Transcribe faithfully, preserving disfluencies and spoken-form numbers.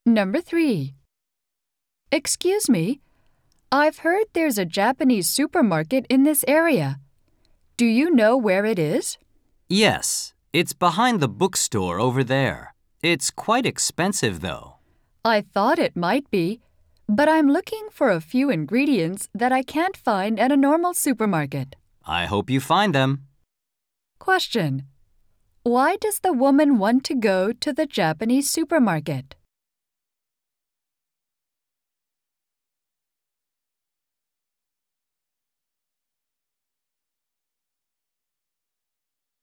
Number three. Excuse me, I've heard there's a Japanese supermarket in this area. Do you know where it is? Yes, it's behind the bookstore over there. It's quite expensive, though. I thought it might be, but I'm looking for a few ingredients that I can't find at a normal supermarket. I hope you find them. Question. Why does the woman want to go to the Japanese supermarket?